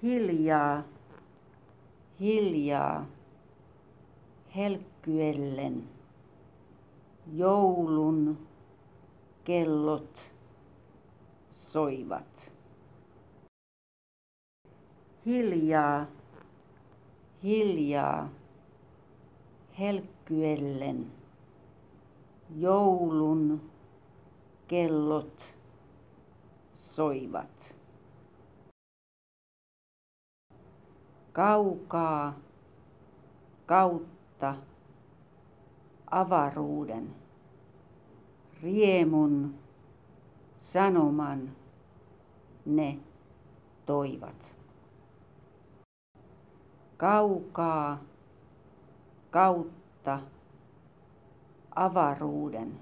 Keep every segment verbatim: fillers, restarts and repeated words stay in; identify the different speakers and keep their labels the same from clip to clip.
Speaker 1: Hiljaa, hiljaa, helkkyellen, joulun kellot soivat. Hiljaa, hiljaa, helkkyellen, joulun kellot soivat. Kaukaa, kautta, avaruuden, riemun, sanoman ne toivat. Kaukaa, kautta, avaruuden,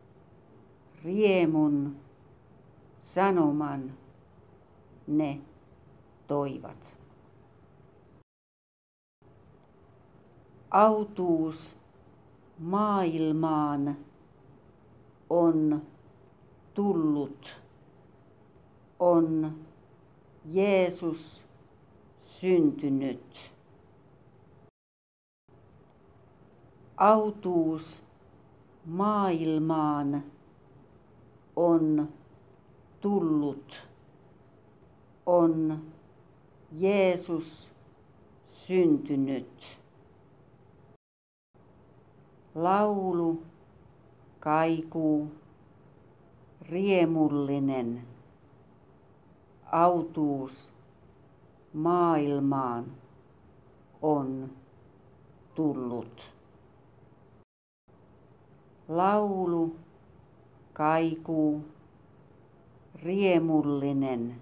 Speaker 1: riemun, sanoman ne toivat. Autuus maailmaan on tullut, on Jeesus syntynyt. Autuus maailmaan on tullut, on Jeesus syntynyt. Laulu kaikuu, riemullinen, autuus maailmaan on tullut. Laulu kaikuu, riemullinen,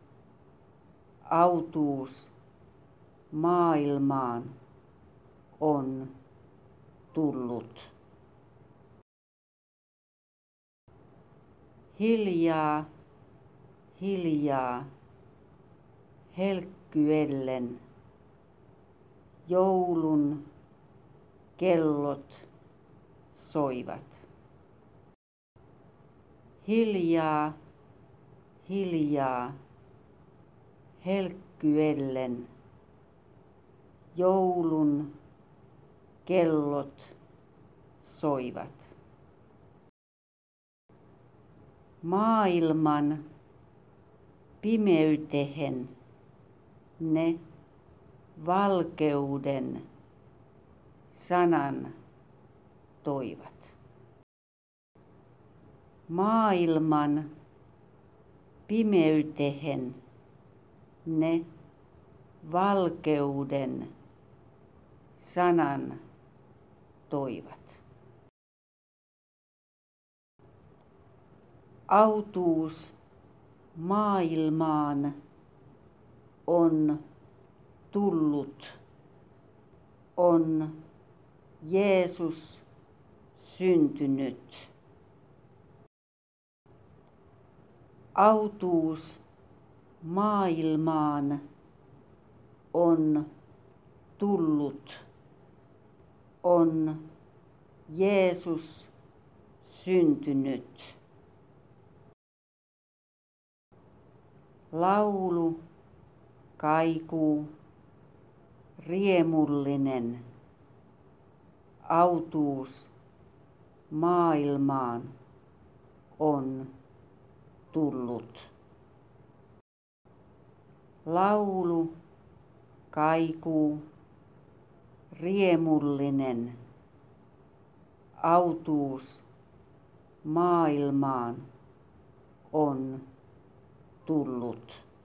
Speaker 1: autuus maailmaan on tullut. Hiljaa, hiljaa, helkkyellen, joulun kellot soivat. Hiljaa, hiljaa, helkkyellen, joulun kellot soivat. Maailman pimeytehen ne valkeuden sanan toivat. Maailman pimeytehen ne valkeuden sanan toivat. Autuus maailmaan on tullut, on Jeesus syntynyt. Autuus maailmaan on tullut, on Jeesus syntynyt. Laulu kaikuu, riemullinen, autuus maailmaan on tullut. Laulu kaikuu, riemullinen, autuus maailmaan on tullut.